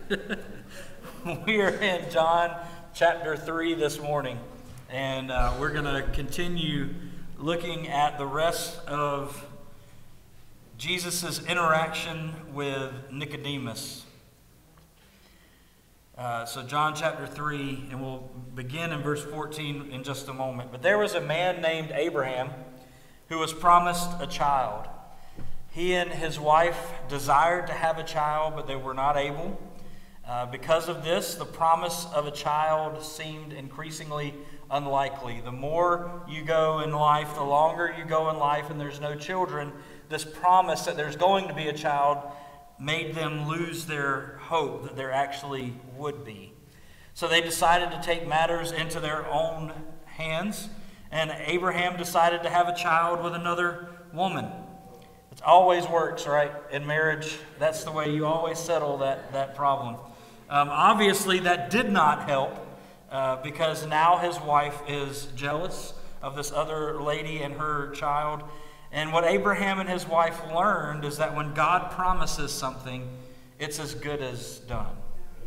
We are in John chapter 3 this morning, and we're going to continue looking at the rest of Jesus' interaction with Nicodemus. So John chapter 3, and we'll begin in verse 14 in just a moment. But there was a man named Abraham who was promised a child. He and his wife desired to have a child, but they were not able. Because of this, the promise of a child seemed increasingly unlikely. The more you go in life, the longer you go in life and there's no children, this promise that there's going to be a child made them lose their hope that there actually would be. So they decided to take matters into their own hands, and Abraham decided to have a child with another woman. It always works, right? In marriage, that's the way you always settle that problem. Obviously, that did not help because now his wife is jealous of this other lady and her child. And what Abraham and his wife learned is that when God promises something, it's as good as done.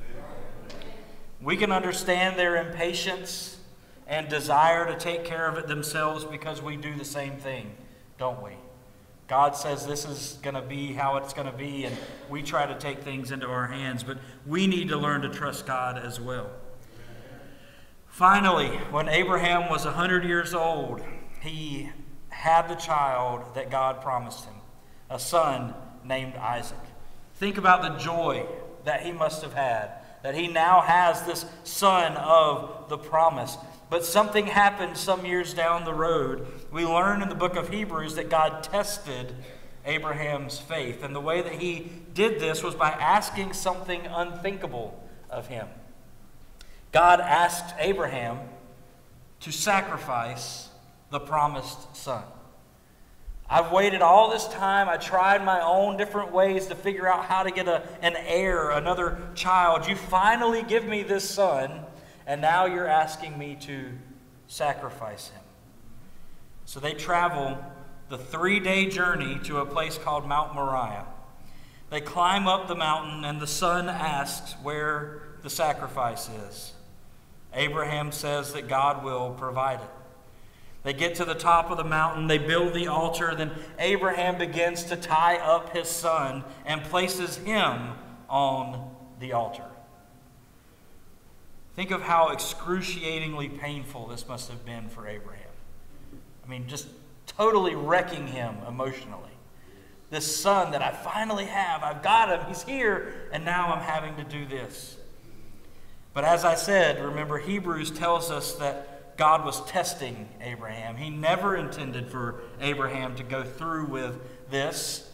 We can understand their impatience and desire to take care of it themselves because we do the same thing, don't we? God says this is going to be how it's going to be, and we try to take things into our hands, but we need to learn to trust God as well. Finally, when Abraham was 100 years old, he had the child that God promised him, a son named Isaac. Think about the joy that he must have had, that he now has this son of the promise. But something happened some years down the road. We learn in the book of Hebrews that God tested Abraham's faith. And the way that he did this was by asking something unthinkable of him. God asked Abraham to sacrifice the promised son. I've waited all this time. I tried my own different ways to figure out how to get an heir, another child. You finally give me this son, and now you're asking me to sacrifice him. So they travel the 3-day journey to a place called Mount Moriah. They climb up the mountain, and the son asks where the sacrifice is. Abraham says that God will provide it. They get to the top of the mountain, they build the altar, then Abraham begins to tie up his son and places him on the altar. Think of how excruciatingly painful this must have been for Abraham. I mean, just totally wrecking him emotionally. This son that I finally have, I've got him, he's here, and now I'm having to do this. But as I said, remember, Hebrews tells us that God was testing Abraham. He never intended for Abraham to go through with this.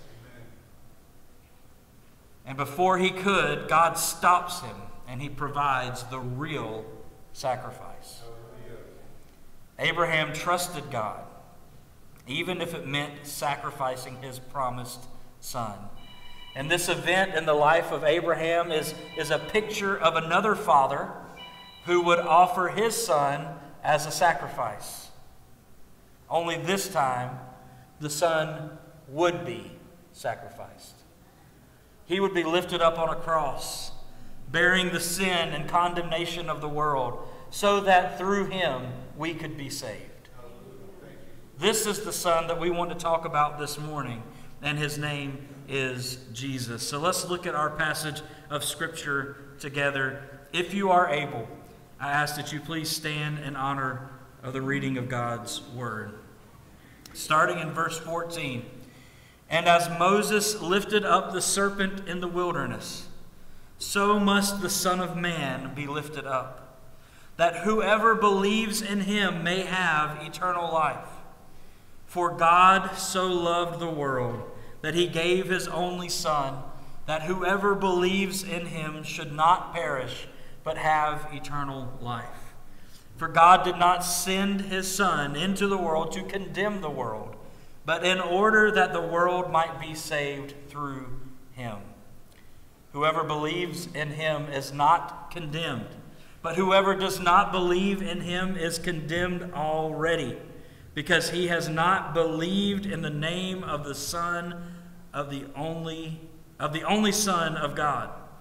And before he could, God stops him and he provides the real sacrifice. Abraham trusted God, even if it meant sacrificing his promised son. And this event in the life of Abraham is a picture of another father who would offer his son as a sacrifice. Only this time, the son would be sacrificed. He would be lifted up on a cross, bearing the sin and condemnation of the world, so that through him we could be saved. This is the son that we want to talk about this morning, and his name is Jesus. So let's look at our passage of Scripture together. If you are able, I ask that you please stand in honor of the reading of God's Word. Starting in verse 14. And as Moses lifted up the serpent in the wilderness, so must the Son of Man be lifted up, that whoever believes in him may have eternal life. For God so loved the world that he gave his only Son, that whoever believes in him should not perish, but have eternal life. For God did not send his Son into the world to condemn the world, but in order that the world might be saved through him. Whoever believes in him is not condemned, but whoever does not believe in him is condemned already, because he has not believed in the name of the Son of the only Son of God.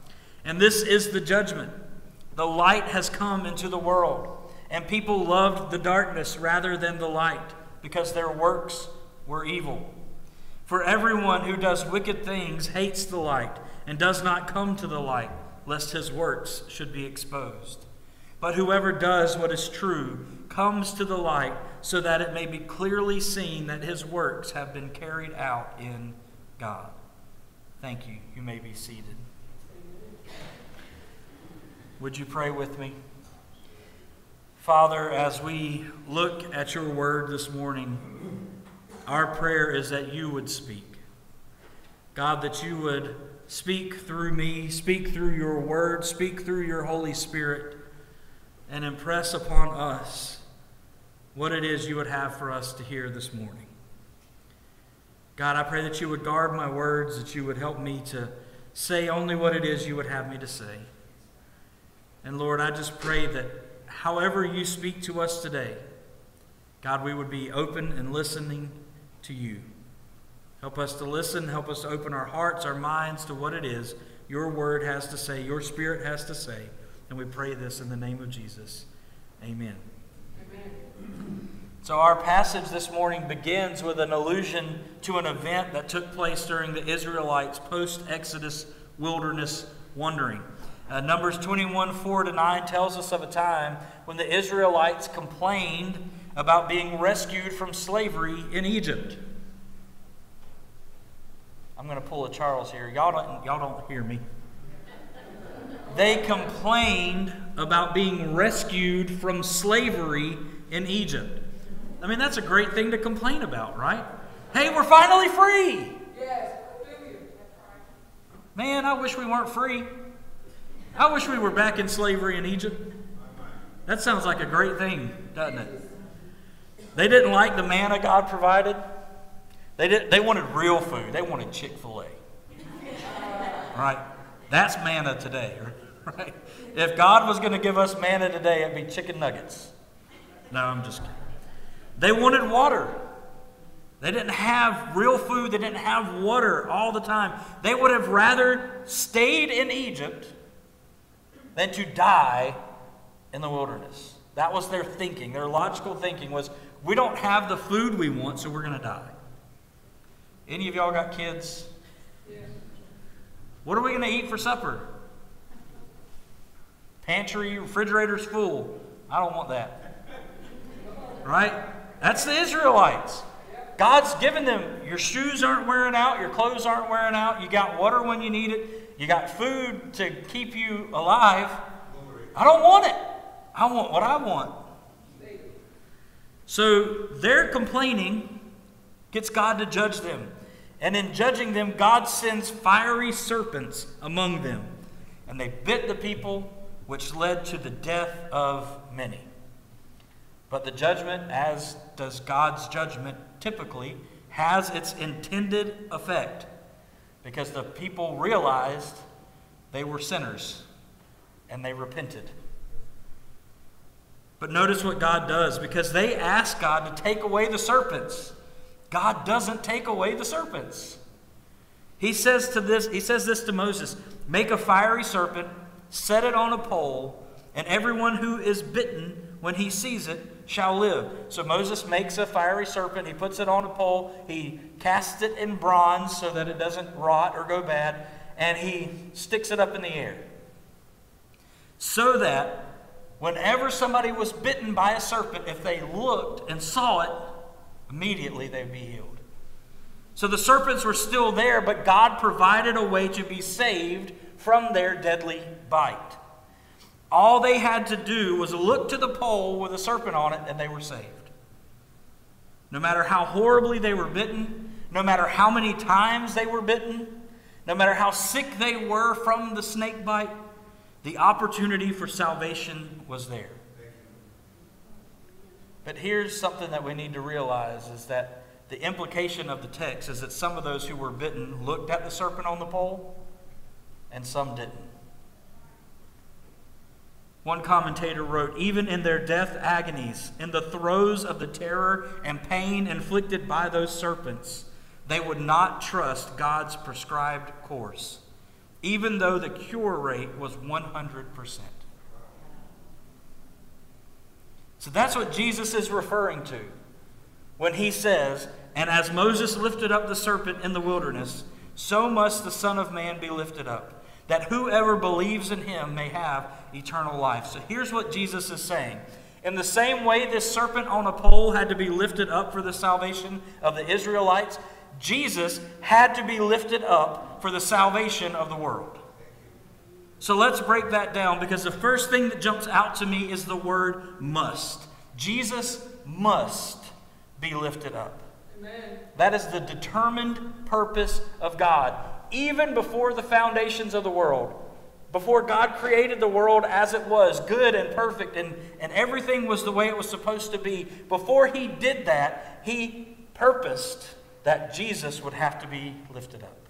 And this is the judgment. The light has come into the world, and people loved the darkness rather than the light, because their works were evil. For everyone who does wicked things hates the light and does not come to the light, lest his works should be exposed. But whoever does what is true comes to the light, so that it may be clearly seen that his works have been carried out in God. Thank you. You may be seated. Would you pray with me? Father, as we look at your word this morning, our prayer is that you would speak. God, that you would speak through me, speak through your word, speak through your Holy Spirit, and impress upon us what it is you would have for us to hear this morning. God, I pray that you would guard my words, that you would help me to say only what it is you would have me to say. And Lord, I just pray that however you speak to us today, God, we would be open and listening to you. Help us to listen. Help us to open our hearts, our minds to what it is your word has to say, your Spirit has to say. And we pray this in the name of Jesus. Amen. Amen. So our passage this morning begins with an allusion to an event that took place during the Israelites' post-Exodus wilderness wandering. Numbers 21:4-9 tells us of a time when the Israelites complained about being rescued from slavery in Egypt. I'm going to pull a Charles here. Y'all don't hear me. They complained about being rescued from slavery in Egypt. I mean, that's a great thing to complain about, right? Hey, we're finally free. Yes. Man, I wish we weren't free. I wish we were back in slavery in Egypt. That sounds like a great thing, doesn't it? They didn't like the manna God provided. They wanted real food. They wanted Chick-fil-A. Right? That's manna today, right? If God was going to give us manna today, it'd be chicken nuggets. No, I'm just kidding. They wanted water. They didn't have real food. They didn't have water all the time. They would have rather stayed in Egypt than to die in the wilderness. That was their thinking. Their logical thinking was, we don't have the food we want, so we're going to die. Any of y'all got kids? Yeah. What are we going to eat for supper? Pantry, refrigerator's full. I don't want that. Right? That's the Israelites. God's given them, your shoes aren't wearing out, your clothes aren't wearing out, you got water when you need it, you got food to keep you alive. I don't want it. I want what I want. So their complaining gets God to judge them. And in judging them, God sends fiery serpents among them. And they bit the people, which led to the death of many. But the judgment, as does God's judgment typically, has its intended effect. Because the people realized they were sinners. And they repented. But notice what God does. Because they asked God to take away the serpents. God doesn't take away the serpents. He says this to Moses, make a fiery serpent, set it on a pole, and everyone who is bitten when he sees it shall live. So Moses makes a fiery serpent, he puts it on a pole, he casts it in bronze so that it doesn't rot or go bad, and he sticks it up in the air. So that whenever somebody was bitten by a serpent, if they looked and saw it, immediately they'd be healed. So the serpents were still there, but God provided a way to be saved from their deadly bite. All they had to do was look to the pole with a serpent on it, and they were saved. No matter how horribly they were bitten, no matter how many times they were bitten, no matter how sick they were from the snake bite, the opportunity for salvation was there. But here's something that we need to realize, is that the implication of the text is that some of those who were bitten looked at the serpent on the pole, and some didn't. One commentator wrote, even in their death agonies, in the throes of the terror and pain inflicted by those serpents, they would not trust God's prescribed course. even though the cure rate was 100%. So that's what Jesus is referring to when he says, "And as Moses lifted up the serpent in the wilderness, so must the Son of Man be lifted up, that whoever believes in him may have eternal life." So here's what Jesus is saying. In the same way this serpent on a pole had to be lifted up for the salvation of the Israelites, Jesus had to be lifted up for the salvation of the world. So let's break that down, because the first thing that jumps out to me is the word must. Jesus must be lifted up. Amen. That is the determined purpose of God. Even before the foundations of the world, before God created the world as it was, good and perfect, and everything was the way it was supposed to be, before he did that, he purposed that Jesus would have to be lifted up.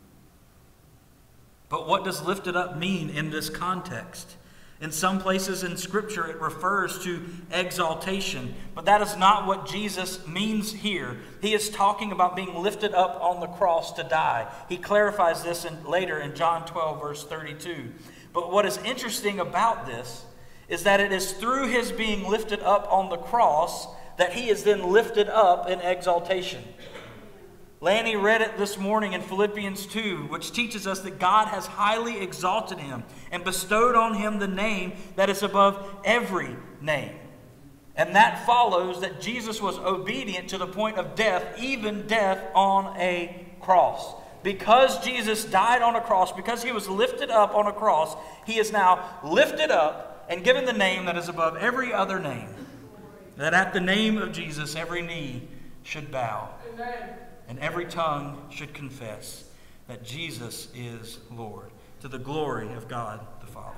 But what does lifted up mean in this context? In some places in Scripture, it refers to exaltation, but that is not what Jesus means here. He is talking about being lifted up on the cross to die. He clarifies this later in John 12, verse 32. But what is interesting about this is that it is through his being lifted up on the cross that he is then lifted up in exaltation. Lanny read it this morning in Philippians 2, which teaches us that God has highly exalted him and bestowed on him the name that is above every name. And that follows that Jesus was obedient to the point of death, even death on a cross. Because Jesus died on a cross, because he was lifted up on a cross, he is now lifted up and given the name that is above every other name. That at the name of Jesus, every knee should bow. Amen. And every tongue should confess that Jesus is Lord, to the glory of God the Father.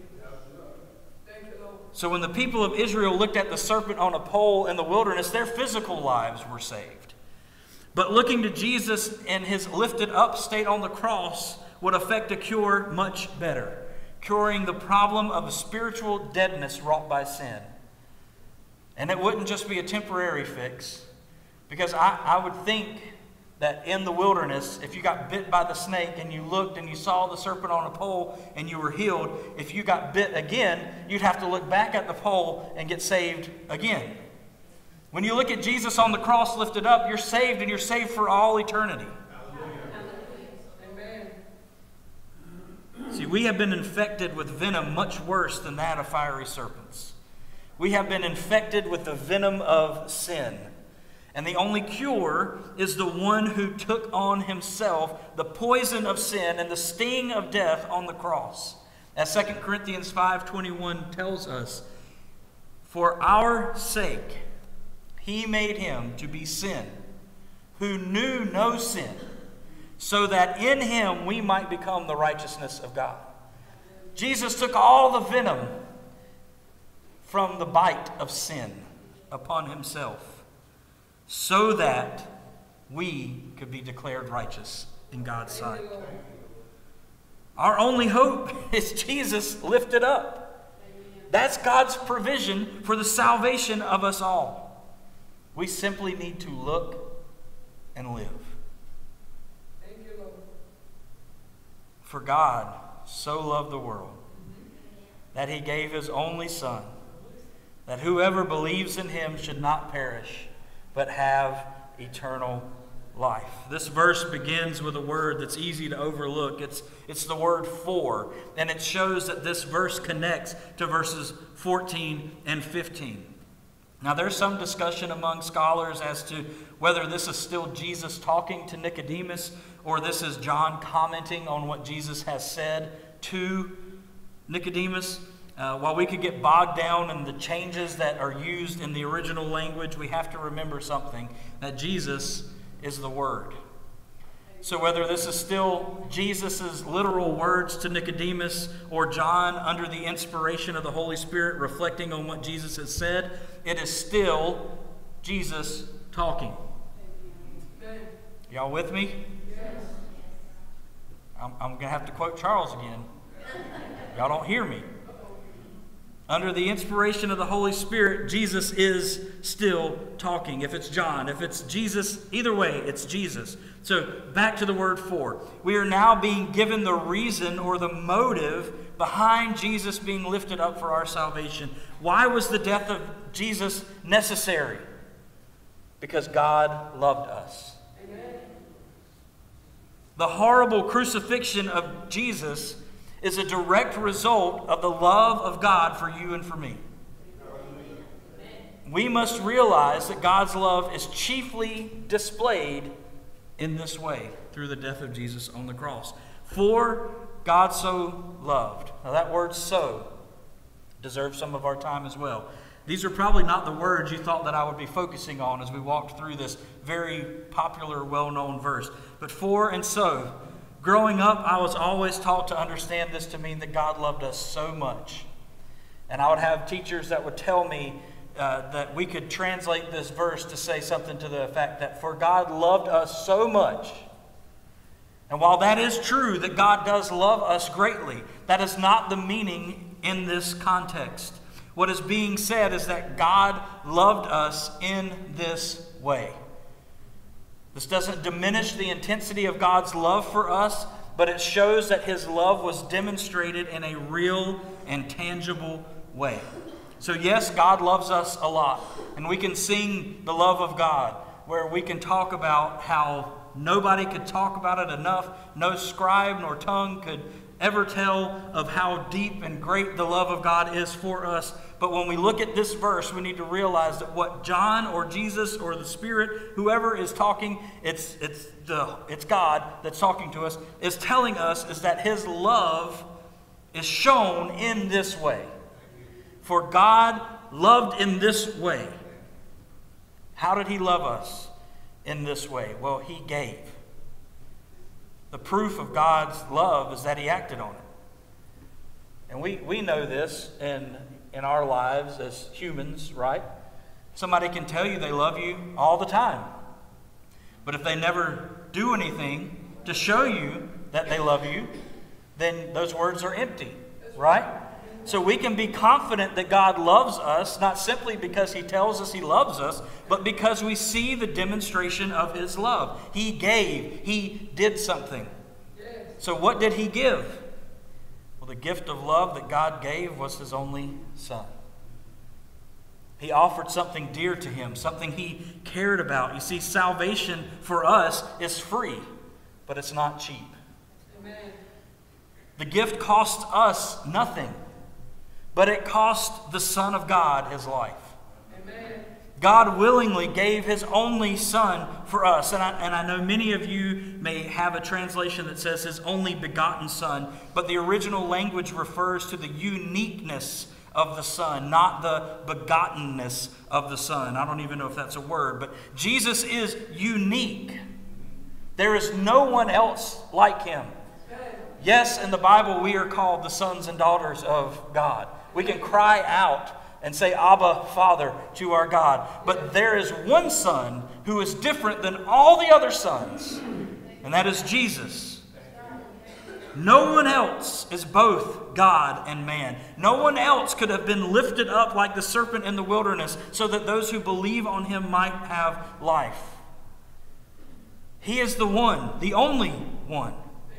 So when the people of Israel looked at the serpent on a pole in the wilderness, their physical lives were saved. But looking to Jesus in his lifted up state on the cross would affect a cure much better, curing the problem of a spiritual deadness wrought by sin. And it wouldn't just be a temporary fix, because I would think that in the wilderness, if you got bit by the snake and you looked and you saw the serpent on a pole and you were healed, if you got bit again, you'd have to look back at the pole and get saved again. When you look at Jesus on the cross lifted up, you're saved, and you're saved for all eternity. Amen. See, we have been infected with venom much worse than that of fiery serpents. We have been infected with the venom of sin. And the only cure is the one who took on himself the poison of sin and the sting of death on the cross. As 2 Corinthians 5:21 tells us, "For our sake he made him to be sin, who knew no sin, so that in him we might become the righteousness of God." Jesus took all the venom from the bite of sin upon himself, so that we could be declared righteous in God's sight. Our only hope is Jesus lifted up. That's God's provision for the salvation of us all. We simply need to look and live. Thank you, Lord. For God so loved the world that he gave his only Son, that whoever believes in him should not perish, but have eternal life. This verse begins with a word that's easy to overlook. It's the word "for," and it shows that this verse connects to verses 14 and 15. Now, there's some discussion among scholars as to whether this is still Jesus talking to Nicodemus, or this is John commenting on what Jesus has said to Nicodemus. While we could get bogged down in the changes that are used in the original language, we have to remember something, that Jesus is the Word. So whether this is still Jesus' literal words to Nicodemus, or John under the inspiration of the Holy Spirit reflecting on what Jesus has said, it is still Jesus talking. Y'all with me? Yes. I'm going to have to quote Charles again. Y'all don't hear me. Under the inspiration of the Holy Spirit, Jesus is still talking. If it's John, if it's Jesus, either way, it's Jesus. So back to the word for. We are now being given the reason or the motive behind Jesus being lifted up for our salvation. Why was the death of Jesus necessary? Because God loved us. Amen. The horrible crucifixion of Jesus is a direct result of the love of God for you and for me. We must realize that God's love is chiefly displayed in this way, through the death of Jesus on the cross. For God so loved. Now that word "so" deserves some of our time as well. These are probably not the words you thought that I would be focusing on as we walked through this very popular, well-known verse. But for and so. Growing up, I was always taught to understand this to mean that God loved us so much. And I would have teachers that would tell me that we could translate this verse to say something to the effect that for God loved us so much. And while that is true, that God does love us greatly, that is not the meaning in this context. What is being said is that God loved us in this way. This doesn't diminish the intensity of God's love for us, but it shows that His love was demonstrated in a real and tangible way. So yes, God loves us a lot, and we can sing the love of God, where we can talk about how nobody could talk about it enough. No scribe nor tongue could ever tell of how deep and great the love of God is for us. But when we look at this verse, we need to realize that what John or Jesus or the Spirit, whoever is talking, it's God that's talking to us, is telling us is that His love is shown in this way. For God loved in this way. How did He love us in this way? Well, He gave. The proof of God's love is that He acted on it. And we know this in our lives as humans, right? Somebody can tell you they love you all the time. But if they never do anything to show you that they love you, then those words are empty, right? So we can be confident that God loves us, not simply because He tells us He loves us, but because we see the demonstration of His love. He gave. He did something. So what did He give? Well, the gift of love that God gave was His only Son. He offered something dear to Him, something He cared about. You see, salvation for us is free, but it's not cheap. Amen. The gift cost us nothing, but it cost the Son of God His life. Amen. God willingly gave His only Son for us. And I know many of you may have a translation that says His only begotten Son, but the original language refers to the uniqueness of the Son, not the begottenness of the Son. I don't even know if that's a word, but Jesus is unique. There is no one else like Him. Yes, in the Bible we are called the sons and daughters of God. We can cry out and say, Abba, Father, to our God. But there is one Son who is different than all the other sons, and that is Jesus. No one else is both God and man. No one else could have been lifted up like the serpent in the wilderness so that those who believe on Him might have life. He is the one, the only one.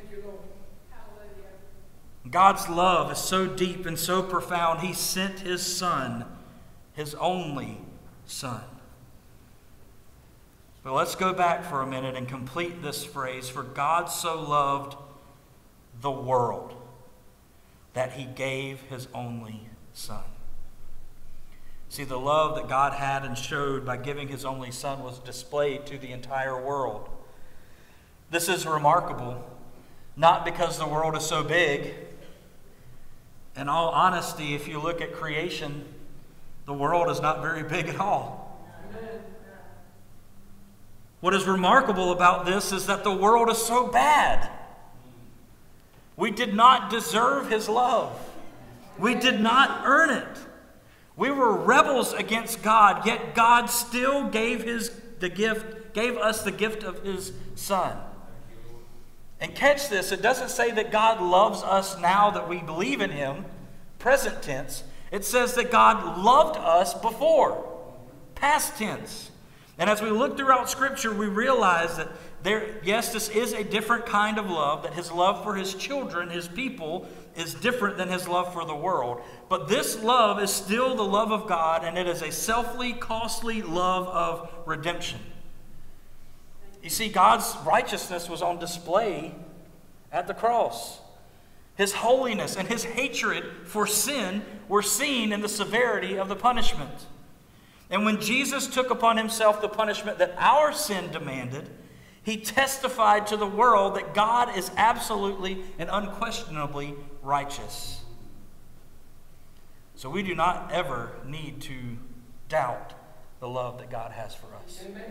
God's love is so deep and so profound, He sent His Son, His only Son. But let's go back for a minute and complete this phrase. For God so loved the world that He gave His only Son. See, the love that God had and showed by giving His only Son was displayed to the entire world. This is remarkable, not because the world is so big. In all honesty, if you look at creation, the world is not very big at all. What is remarkable about this is that the world is so bad. We did not deserve His love. We did not earn it. We were rebels against God, yet God still gave us the gift of His Son. And catch this, it doesn't say that God loves us now that we believe in Him, present tense. It says that God loved us before. Past tense. And as we look throughout Scripture, we realize that yes, this is a different kind of love, that his love for his children, his people, is different than his love for the world. But this love is still the love of God, and it is a selflessly, costly love of redemption. You see, God's righteousness was on display at the cross. His holiness and his hatred for sin were seen in the severity of the punishment. And when Jesus took upon himself the punishment that our sin demanded, he testified to the world that God is absolutely and unquestionably righteous. So we do not ever need to doubt the love that God has for us. Amen.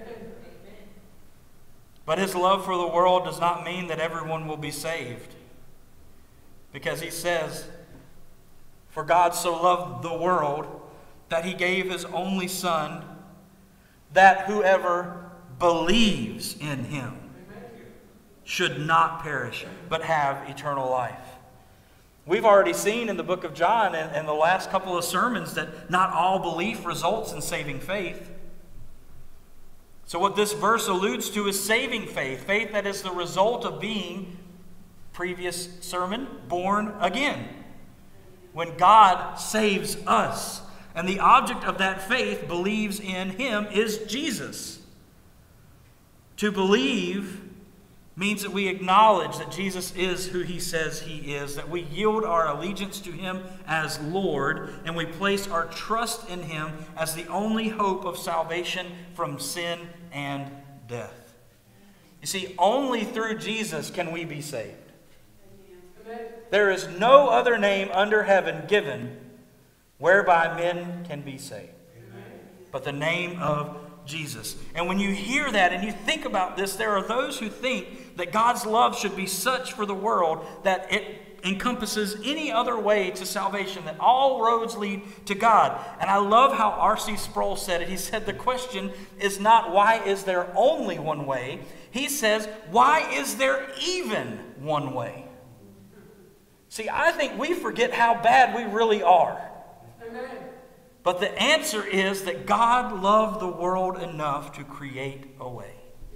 But his love for the world does not mean that everyone will be saved. Because he says, "For God so loved the world that he gave his only Son, that whoever believes in him should not perish, but have eternal life." We've already seen in the book of John and the last couple of sermons that not all belief results in saving faith. So what this verse alludes to is saving faith, faith that is the result of being, previous sermon, born again. When God saves us, and the object of that faith believes in him is Jesus. To believe means that we acknowledge that Jesus is who he says he is, that we yield our allegiance to him as Lord, and we place our trust in him as the only hope of salvation from sin and death. You see, only through Jesus can we be saved. There is no other name under heaven given whereby men can be saved but the name of Jesus. And when you hear that and you think about this, there are those who think that God's love should be such for the world that it encompasses any other way to salvation, that all roads lead to God. And I love how R.C. Sproul said it. He said the question is not why is there only one way? He says, why is there even one way? See, I think we forget how bad we really are. Amen. But the answer is that God loved the world enough to create a way.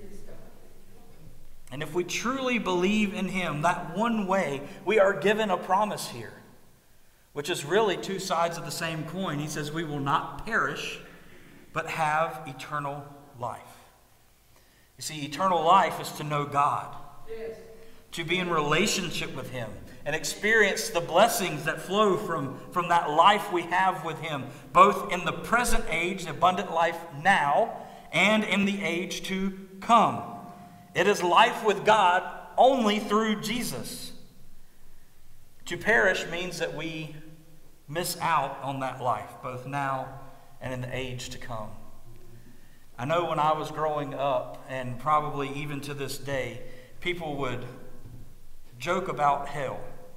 And if we truly believe in him, that one way, we are given a promise here, which is really two sides of the same coin. He says we will not perish, but have eternal life. You see, eternal life is to know God, to be in relationship with him, and experience the blessings that flow from that life we have with him, both in the present age, the abundant life now, and in the age to come. It is life with God only through Jesus. To perish means that we miss out on that life, both now and in the age to come. I know when I was growing up, and probably even to this day, people would joke about hell.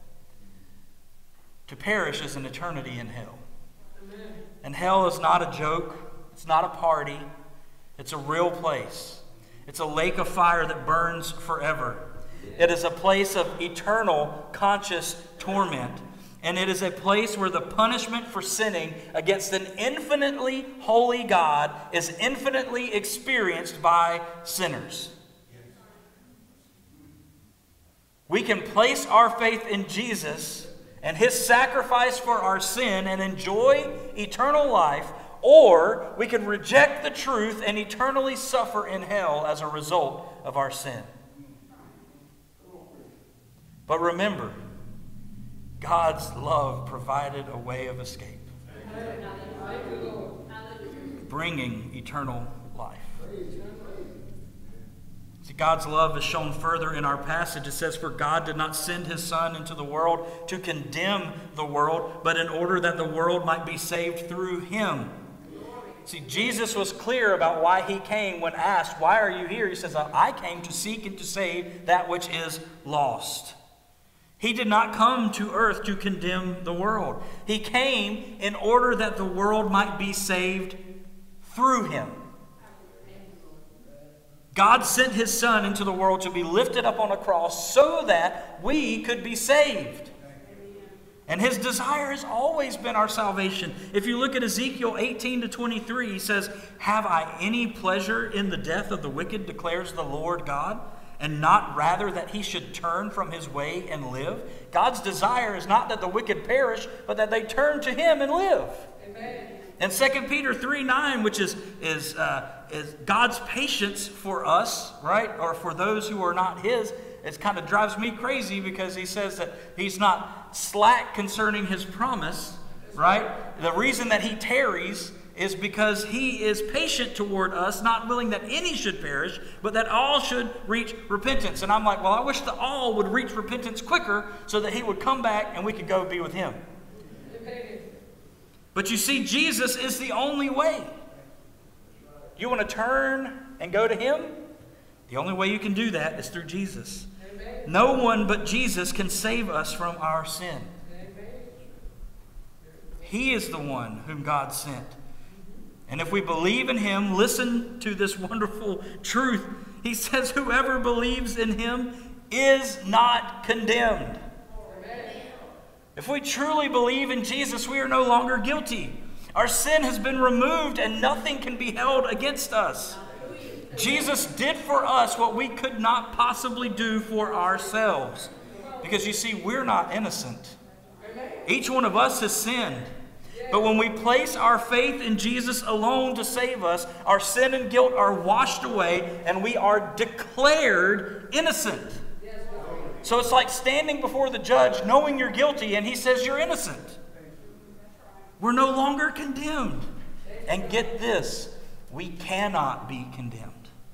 To perish is an eternity in hell. Amen. And hell is not a joke. It's not a party. It's a real place. It's a lake of fire that burns forever. It is a place of eternal conscious torment. And it is a place where the punishment for sinning against an infinitely holy God is infinitely experienced by sinners. We can place our faith in Jesus and his sacrifice for our sin and enjoy eternal life, or we can reject the truth and eternally suffer in hell as a result of our sin. But remember, God's love provided a way of escape, bringing eternal life. See, God's love is shown further in our passage. It says, "For God did not send his Son into the world to condemn the world, but in order that the world might be saved through him." See, Jesus was clear about why he came when asked, "Why are you here?" He says, "I came to seek and to save that which is lost." He did not come to earth to condemn the world. He came in order that the world might be saved through him. God sent his Son into the world to be lifted up on a cross so that we could be saved. And his desire has always been our salvation. If you look at Ezekiel 18-23, he says, "Have I any pleasure in the death of the wicked, declares the Lord God, and not rather that he should turn from his way and live?" God's desire is not that the wicked perish, but that they turn to him and live. Amen. And 2 Peter 3:9, which is God's patience for us, right? Or for those who are not his. It kind of drives me crazy because he says that he's not slack concerning his promise, right? The reason that he tarries is because he is patient toward us, not willing that any should perish, but that all should reach repentance. And I'm like, well, I wish the all would reach repentance quicker so that he would come back and we could go be with him. But you see, Jesus is the only way. You want to turn and go to him? The only way you can do that is through Jesus. No one but Jesus can save us from our sin. He is the one whom God sent. And if we believe in him, listen to this wonderful truth. He says, whoever believes in him is not condemned. If we truly believe in Jesus, we are no longer guilty. Our sin has been removed and nothing can be held against us. Jesus did for us what we could not possibly do for ourselves. Because you see, we're not innocent. Each one of us has sinned. But when we place our faith in Jesus alone to save us, our sin and guilt are washed away and we are declared innocent. So it's like standing before the judge knowing you're guilty and he says you're innocent. We're no longer condemned. And get this, we cannot be condemned.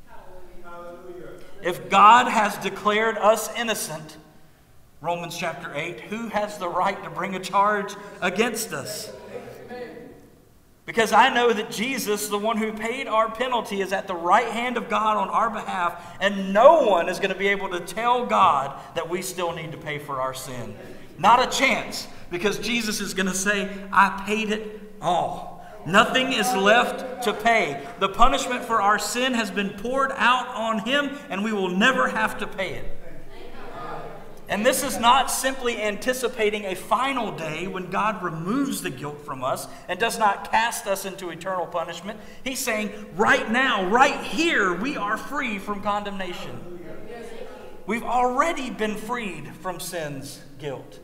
If God has declared us innocent, Romans chapter 8, who has the right to bring a charge against us? Because I know that Jesus, the one who paid our penalty, is at the right hand of God on our behalf, and no one is going to be able to tell God that we still need to pay for our sin. Not a chance, because Jesus is going to say, I paid it all. Nothing is left to pay. The punishment for our sin has been poured out on him, and we will never have to pay it. And this is not simply anticipating a final day when God removes the guilt from us and does not cast us into eternal punishment. He's saying right now, right here, we are free from condemnation. We've already been freed from sin's guilt.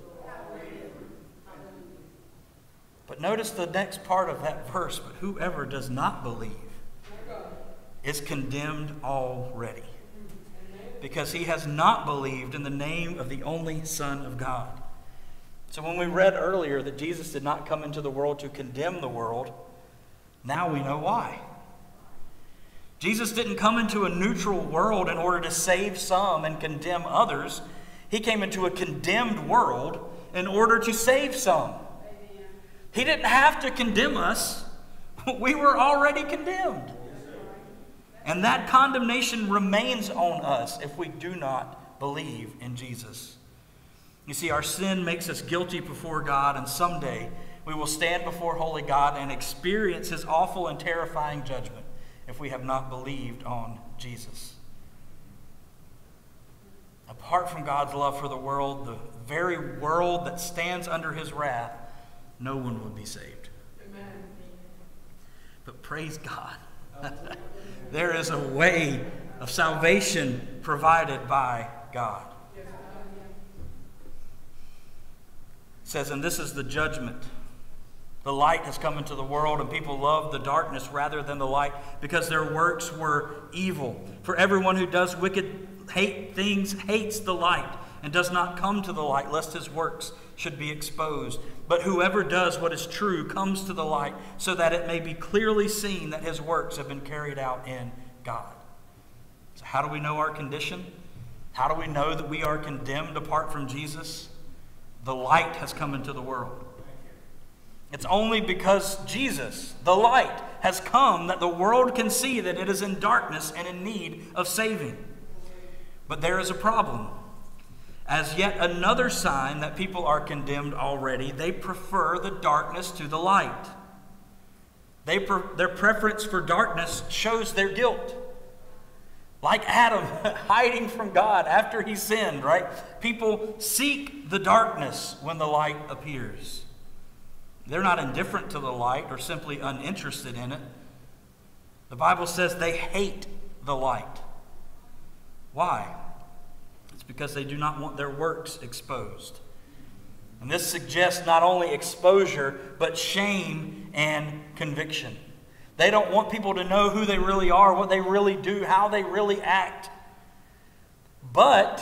But notice the next part of that verse, but whoever does not believe is condemned already, because he has not believed in the name of the only Son of God. So when we read earlier that Jesus did not come into the world to condemn the world, now we know why. Jesus didn't come into a neutral world in order to save some and condemn others. He came into a condemned world in order to save some. He didn't have to condemn us. We were already condemned. And that condemnation remains on us if we do not believe in Jesus. You see, our sin makes us guilty before God, and someday we will stand before holy God and experience his awful and terrifying judgment if we have not believed on Jesus. Apart from God's love for the world, the very world that stands under his wrath, no one would be saved. Amen. But praise God. There is a way of salvation provided by God. It says, and this is the judgment. The light has come into the world, and people love the darkness rather than the light because their works were evil. For everyone who does wicked things hates the light and does not come to the light, lest his works should be exposed. But whoever does what is true comes to the light, so that it may be clearly seen that his works have been carried out in God. So how do we know our condition? How do we know that we are condemned apart from Jesus? The light has come into the world. It's only because Jesus, the light, has come that the world can see that it is in darkness and in need of saving. But there is a problem. As yet another sign that people are condemned already, they prefer the darkness to the light. Their preference for darkness shows their guilt. Like Adam, hiding from God after he sinned, right? People seek the darkness when the light appears. They're not indifferent to the light or simply uninterested in it. The Bible says they hate the light. Why? It's because they do not want their works exposed. And this suggests not only exposure, but shame and conviction. They don't want people to know who they really are, what they really do, how they really act. But,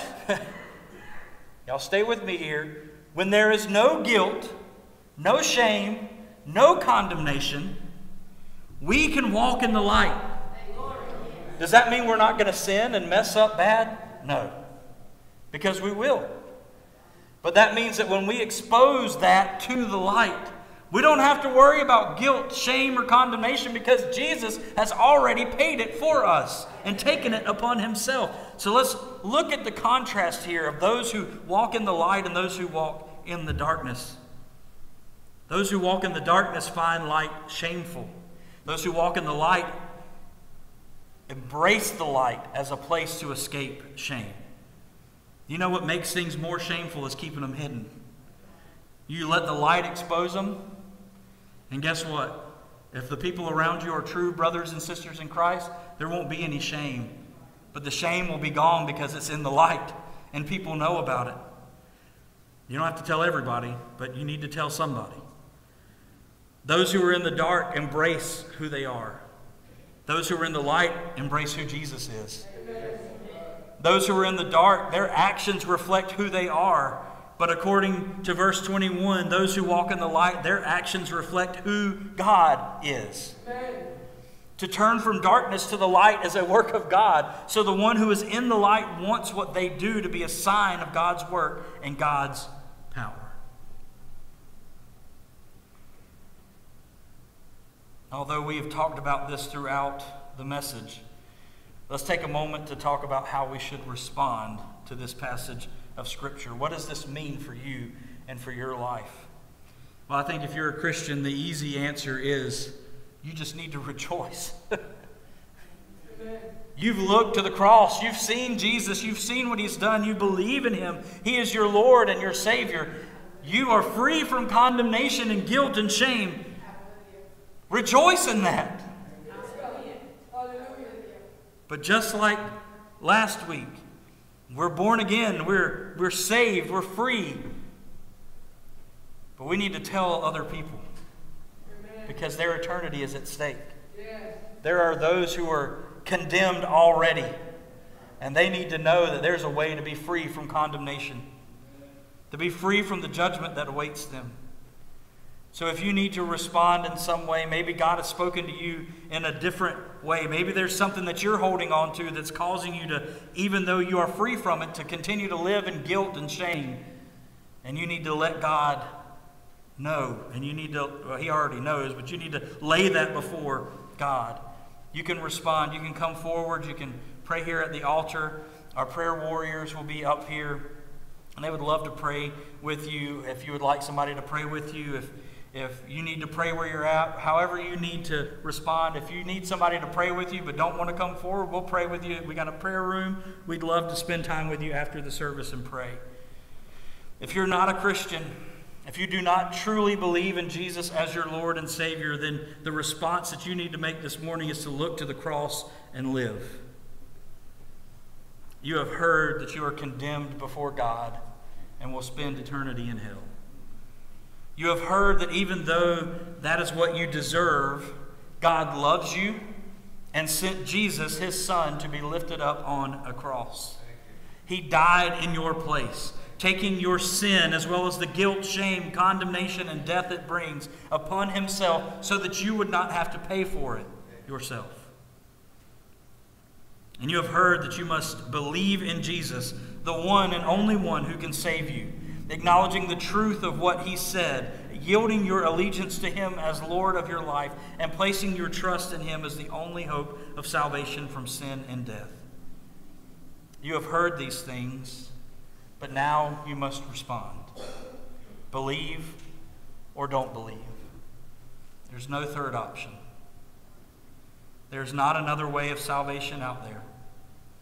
y'all stay with me here, when there is no guilt, no shame, no condemnation, we can walk in the light. Does that mean we're not going to sin and mess up bad? No, because we will. But that means that when we expose that to the light, we don't have to worry about guilt, shame, or condemnation because Jesus has already paid it for us and taken it upon himself. So let's look at the contrast here of those who walk in the light and those who walk in the darkness. Those who walk in the darkness find light shameful. Those who walk in the light embrace the light as a place to escape shame. You know what makes things more shameful is keeping them hidden. You let the light expose them, and guess what? If the people around you are true brothers and sisters in Christ, there won't be any shame. But the shame will be gone because it's in the light, and people know about it. You don't have to tell everybody, but you need to tell somebody. Those who are in the dark embrace who they are. Those who are in the light embrace who Jesus is. Those who are in the dark, their actions reflect who they are. But according to verse 21, those who walk in the light, their actions reflect who God is. Amen. To turn from darkness to the light is a work of God. So the one who is in the light wants what they do to be a sign of God's work and God's power. Although we have talked about this throughout the message, let's take a moment to talk about how we should respond to this passage of Scripture. What does this mean for you and for your life? Well, I think if you're a Christian, the easy answer is you just need to rejoice. You've looked to the cross. You've seen Jesus. You've seen what he's done. You believe in him. He is your Lord and your Savior. You are free from condemnation and guilt and shame. Rejoice in that. But just like last week, we're born again, we're saved, we're free. But we need to tell other people because their eternity is at stake. There are those who are condemned already, and they need to know that there's a way to be free from condemnation, to be free from the judgment that awaits them. So if you need to respond in some way, maybe God has spoken to you in a different way. Maybe there's something that you're holding on to that's causing you to, even though you are free from it, to continue to live in guilt and shame. And you need to let God know. And you need to, well, he already knows, but you need to lay that before God. You can respond. You can come forward. You can pray here at the altar. Our prayer warriors will be up here. And they would love to pray with you if you would like somebody to pray with you. If you need to pray where you're at, however you need to respond. If you need somebody to pray with you but don't want to come forward, we'll pray with you. We got a prayer room. We'd love to spend time with you after the service and pray. If you're not a Christian, if you do not truly believe in Jesus as your Lord and Savior, then the response that you need to make this morning is to look to the cross and live. You have heard that you are condemned before God and will spend eternity in hell. You have heard that even though that is what you deserve, God loves you and sent Jesus, his Son, to be lifted up on a cross. He died in your place, taking your sin as well as the guilt, shame, condemnation, and death it brings upon himself so that you would not have to pay for it yourself. And you have heard that you must believe in Jesus, the one and only one who can save you, acknowledging the truth of what he said, yielding your allegiance to him as Lord of your life, and placing your trust in him as the only hope of salvation from sin and death. You have heard these things, but now you must respond. Believe or don't believe. There's no third option. There's not another way of salvation out there.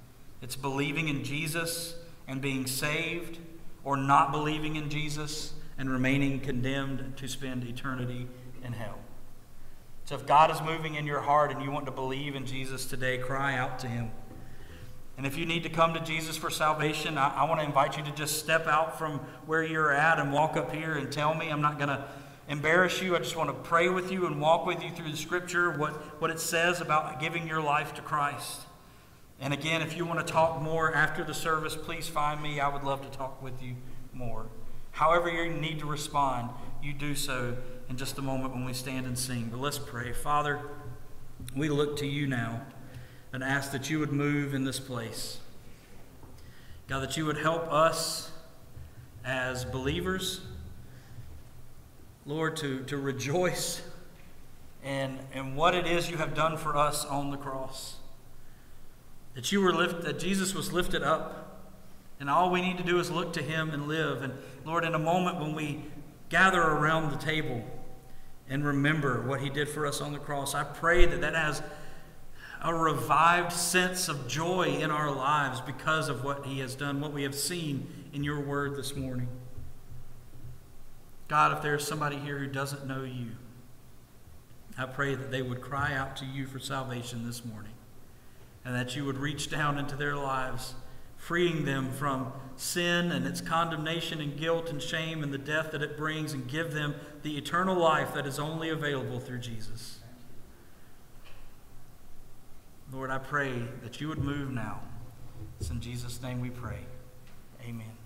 It's believing in Jesus and being saved, or not believing in Jesus and remaining condemned to spend eternity in hell. So if God is moving in your heart and you want to believe in Jesus today, cry out to him. And if you need to come to Jesus for salvation, I want to invite you to just step out from where you're at and walk up here and tell me. I'm not going to embarrass you. I just want to pray with you and walk with you through the Scripture, what it says about giving your life to Christ. And again, if you want to talk more after the service, please find me. I would love to talk with you more. However you need to respond, you do so in just a moment when we stand and sing. But let's pray. Father, we look to you now and ask that you would move in this place. God, that you would help us as believers, Lord, to rejoice in what it is you have done for us on the cross. That Jesus was lifted up, and all we need to do is look to him and live. And Lord, in a moment when we gather around the table and remember what he did for us on the cross, I pray that has a revived sense of joy in our lives because of what he has done, what we have seen in your word this morning. God, if there's somebody here who doesn't know you, I pray that they would cry out to you for salvation this morning, and that you would reach down into their lives, freeing them from sin and its condemnation and guilt and shame and the death that it brings, and give them the eternal life that is only available through Jesus. Lord, I pray that you would move now. It's in Jesus' name we pray. Amen.